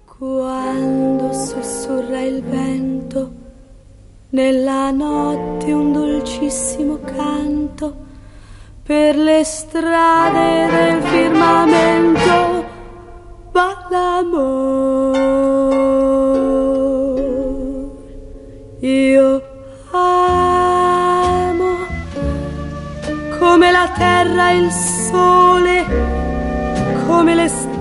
Quando sussurra il vento nella notte un dolcissimo canto per le strade del firmamento va l'amor. Io amo come la terra e il sole, come le stelle